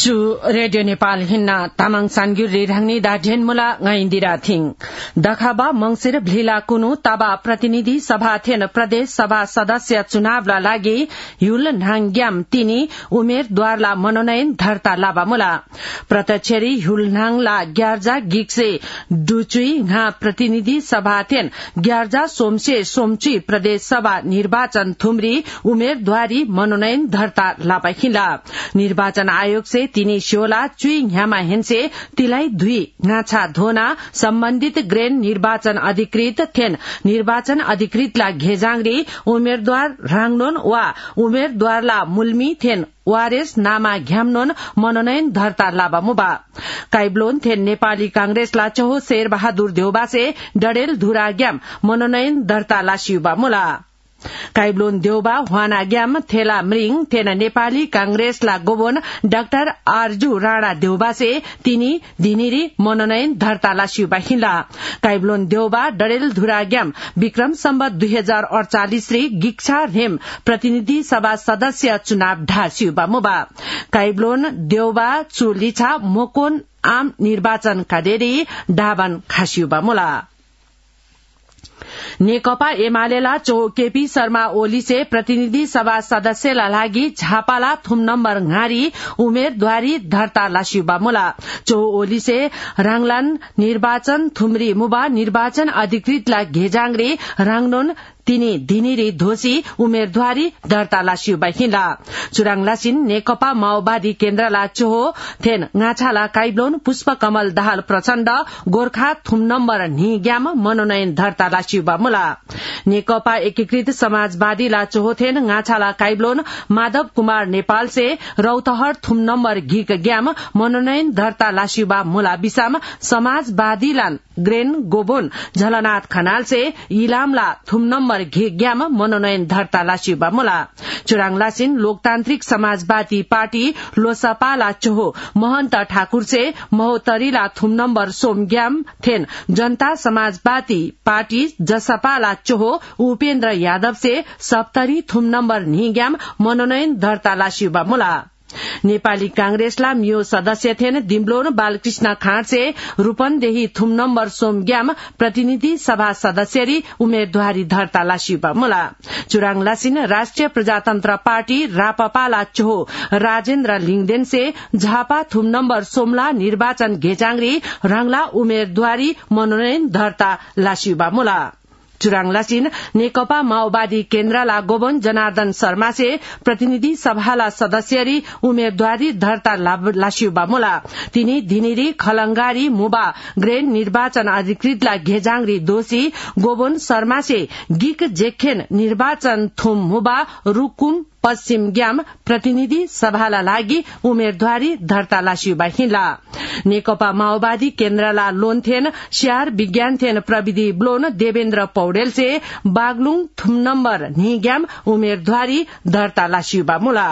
चु रेडियो नेपाल हिन्ना तामाङ सानग्यु रिराङनी दा ढेनमुला ngaindira थिङ दखाबा मंसिर भ्लिला कुनु ताबा प्रतिनिधि सभा थेन प्रदेश सभा सदस्य चुनावला लागि युल नाङग्याम तिनी उम्मेदवारला मनोनयन धर्ता लाबा मुला प्रत्यक्षरी युल नाङला ग्यार्जा गिक्से डुचुई घा प्रतिनिधि सभा थेन ग्यार्जा सोमसे सोमची प्रदेश सभा निर्वाचन थुमरी उम्मेदवारी मनोनयन धर्ता लाबा हिला निर्वाचन आयोग से तिनी श्योला चुई ह्यामा हेन्से तिलाई दुई गाछा धोना सम्बन्धित ग्रेन निर्वाचन अधिकृत थेन निर्वाचन अधिकृतला घेजाङरी उम्मेदवार राङनोन वा उम्मेदवारला मुल्मी थेन वारेस नामा घ्याम्नोन मनोनयन धर्ता लाबा मुबा काइब्लोन थेन नेपाली कांग्रेसला चहो शेर बहादुर देउबासे डडेल धुरा ग्याम मनोनयन धर्ता लासियुबा मुला काइब्लोन देउबा हुवाना ग्याम थेला मृङ थेन नेपाली कांग्रेसला गोबोन डाक्टर आरजू राणा देउबासे तिनी दिनिरी मनोनयन धर्ता लासियुबा हिला काइब्लोन देउबा डडेल धुरा ग्याम विक्रम सम्बत 2048 री गिक्छा रेम प्रतिनिधि सभा सदस्य चुनाव ढासियुबा मुबा काइब्लोन देउबा चुलिछा मोकोन आम निर्वाचन कादेरी डाबन खासियुबा मुला नेकपा एमालेला चो केपी शर्मा ओली से प्रतिनिधि सभा सदस्यला लागि झापाला थुम नम्बर घारी उम्मेदवारी धर्ता लासियुबा मुला चो ओली से राङलान निर्वाचन थुमरी मुबा निर्वाचन अधिकृतला घेजाङरी राङनोन तिनी दिनिरी धोसी उम्मेदवारी दर्ता लासियुबा हिला चुराङलासिन नेकपा माओवादी केन्द्रला चोहो थेन गाछाला काइब्लोन पुष्पकमल दाहाल प्रचण्ड गोर्खा थुम नम्बर निग्याम मनोनयन धर्ता लासियुबा मुला नेकपा एकीकृत समाजवादीला चोहो थेन गाछाला काइब्लोन माधव कुमार नेपाल से रौतहट थुम नम्बर घिक ग्याम मनोनयन धर्ता लासियुबा मुला बिसाम समाजवादीलान ग्रेन गोबोन झलनाथ खनाल से इलामला थुम नम्बर घिग्याम मनोनयन धर्ता लासियुबा मुला चुराङलासिन लोकतान्त्रिक समाजवादी पार्टी लोसपाला चोहो महन्त ठाकुर से महोत्तरीला थुम नम्बर सोमग्याम थेन जनता समाजवादी पार्टी जसपाला चोहो उपेन्द्र यादव से सप्तरी थुम नम्बर निग्याम मनोनयन धर्ता लासियुबा मुला नेपाली कांग्रेसला मियो सदस्य थेन दिम्लोन बालकृष्ण खाँड से रूपन्देही थुम नम्बर सोमग्याम प्रतिनिधि सभा सदस्यरी उम्मेदवारी धर्ता लासियुबा मुला चुराङलासिन राष्ट्रिय प्रजातन्त्र पार्टी रापपाला चोहो राजेन्द्र लिङदेन से झापा थुम नम्बर सोमला निर्वाचन घेजाङरी राङला उम्मेदवारी मनोनयन धर्ता लासियुबा मुला चुराङलासिन नेकपा माओवादी केन्द्रला गोबन जनार्दन शर्मा से प्रतिनिधि सभाला सदस्यरी उम्मेदवारी धर्ता लासियुबा मुला तिनी दिनिरी खलंगारी मुबा ग्रेन निर्वाचन अधिकृतला घेजाङरी दोषी गोबन शर्मा से गिक जेखेन निर्वाचन थुम मुबा रुकुम पश्चिम ग्याम प्रतिनिधि सभाला लागि उम्मेदवारी धर्ता लासियुबा हिला नेकपा माओवादी केन्द्रला लोनथेन स्यार विज्ञान थेन प्रविधि ब्लोन देवेन्द्र पौडेल से बागलुङ थुम नम्बर निग्याम उम्मेदवारी धर्ता लासियुबा मुला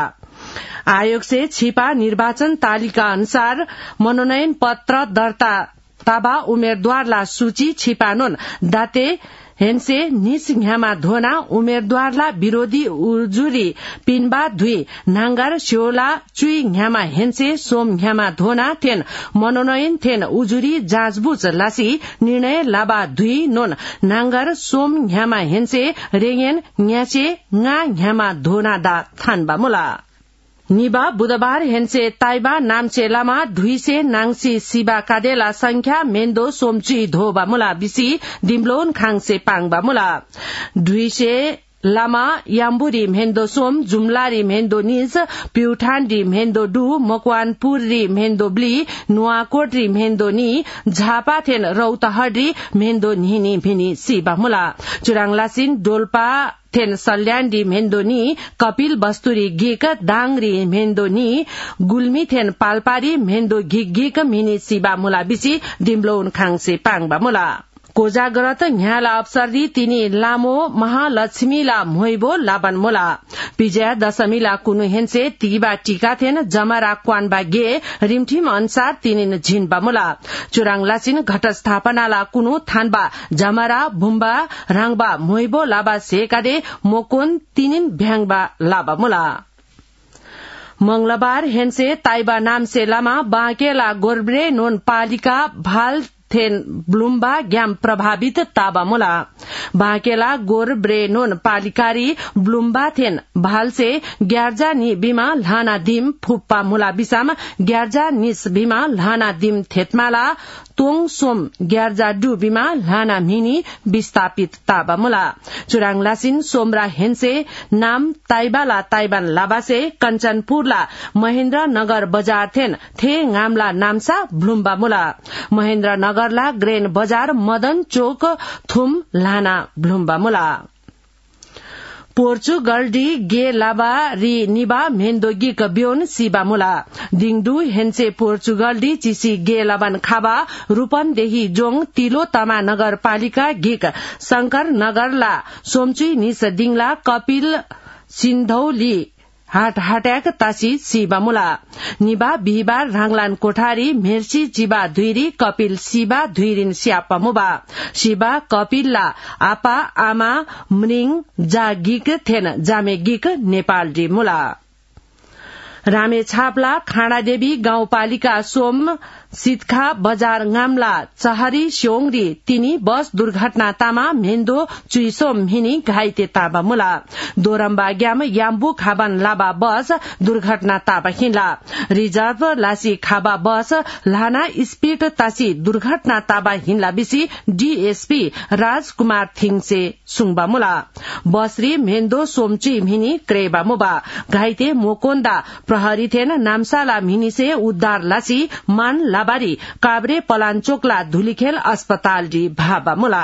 आयोग से छिपा निर्वाचन तालिका अनुसार मनोनयन पत्र दर्ता ताबा उम्मेदवारला सूची छिपानोन दाते हेन्से निसिंहामा धोना उम्मेदवारला विरोधी उजुरी पिनबा धुई नांगार श्योला चुई ह्यामा हेन्से सोम ह्यामा धोना थेन मनोनयन थेन उजुरी जाँचबुझ लासी निर्णय लाबा धुई नोन नांगार सोम ह्यामा हेन्से रेगेन न्याचे nga ह्यामा धोना दा थानबा मुला निबा बुधबार हेन्से ताइबा नाम्चे लामा धुइसे नाङसी सिबा कादेला संख्या मेन्दो सोमची धोबा मुला बिसी दिम्लोन खाङसे पाङबा मुला धुइसे लामा याम्बुरी म्हेन्दो सोम जुमलारी म्हेन्दो निज प्युठानरी म्हेन्दो डु मकवानपुररी म्हेन्दो ब्ली नुवाकोटरी म्हेन्दो नि झापाथेन रौतहटरी म्हेन्दो निहिनी भिनी सिबा मुला चुराङलासिन डोल्पा थेन सल्याण्डी म्हेन्दोनी कपिल बस्तुरी घिक दाङरी म्हेन्दोनी गुल्मी थेन पाल्पारी म्हेन्दो घिक मिनी सिबा मुला बिसी दिम्लोन खाङसे पाङबा मुला कोजागरत ह्याला अवसरदी तिनी लामो महालक्ष्मीला मोइबो लाबन मुला विजया दशमीला कुनु हेन्से तिबा टीका थेन जमरा क्वानबा गे रिमठिम अनुसार तिनिन झिनबा मुला चुराङलासिन घटस्थापनाला कुनु थानबा जमरा भुम्बा राङबा मोइबो लाबा सेकादे मोकोन तिनिन भ्याङबा लाबा मुला मंगलबार हेन्से ताइबा नामसे लामा बाँकेला गोर्ब्रे नोन पालिका भाल थेन ब्लुम्बा ग्याम प्रभावित ताबा मुला बाँकेला गोर ब्रेनोन पालिकारी ब्लुम्बा थेन भालसे ग्यार्जा नि बिमा लाना दिम फुप्पा मुला बिसाम ग्यार्जा निस बिमा लाना दिम थेतमाला तोङ सोम ग्यार्जा डु बिमा लाना मिनी विस्थापित ताबा मुला चुराङ लासिन सोमरा हेन्से नाम ताइबाला ताइबान लाबासे कञ्चनपुरला महेन्द्र नगर बजार थेन थे गामला नामसा ब्लुम्बा मुला महेन्द्र नगरला ग्रेन बजार मदन चोक थुम लाना ब्लुम्बा मुला पोर्चुगल डी गे लाबा री निबा मेन्दोगिक ब्योन सिबा मुला दिङदु हेन्से पोर्चुगल डी चिसी गे लाबान खाबा रूपन देही जोङ तिलो तमा नगरपालिका गिक शंकर नगरला सोमचुई निस दिङला कपिल सिन्धौली हाटहाट्याक तासी सिबा मुला निबा बिहिबार राङलान कोठारी मेर्सी जिबा धुइरी कपिल सिबा धुइरिन स्यापा मुबा सिबा कपिलला आपा आमा मृङ जा गिक थेन जामे गिक नेपाल डी मुला रामेछापला खाँडादेवी गाउँपालिका सोम सितखा बजार गामला चहरी स्योङरी तिनी बस दुर्घटना तामा मेन्दो चुइसोम हिनी घाइते ताबा मुला दोरम्बा ग्याम याम्बु खाबान लाबा बस दुर्घटना ताबा हिला रिजर्भ लासी खाबा बस लाना स्पीड तासी दुर्घटना ताबा हिन्ला बिसी डीएसपी राजकुमार थिङसे सुङबा मुला बसरी मेन्दो सोमची हिनी क्रेबा मुबा घाइते मोकोन्दा प्रहरी थेन नामसाला मिनिसे उद्धार लासी मान लाबारी काभ्रे पलाञ्चोकला धुलीखेल अस्पताल डी भाबा मुला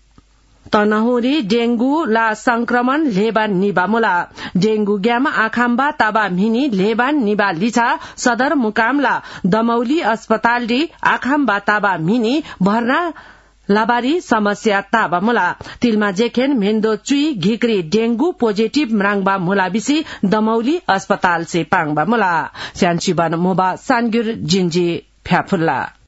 तनहुरी डेंगू ला संक्रमण लेबान निबा मुला डेंगू ग्याम आखाम्बा ताबा मिनी लेबान निबा लिछा सदर मुकामला दमौली अस्पताल डी आखाम्बा ताबा मिनी भर्ना लाबारी समस्या ताबा मुला तिलमा जेखेन मेन्दो चुई घिक्री डेंगू पोजिटिभ म्राङबा मुला बिसी दमौली अस्पताल से पाङबा मुला स्यानसिबान मोबा सानगुर जिन्जी फ्याफुल्ला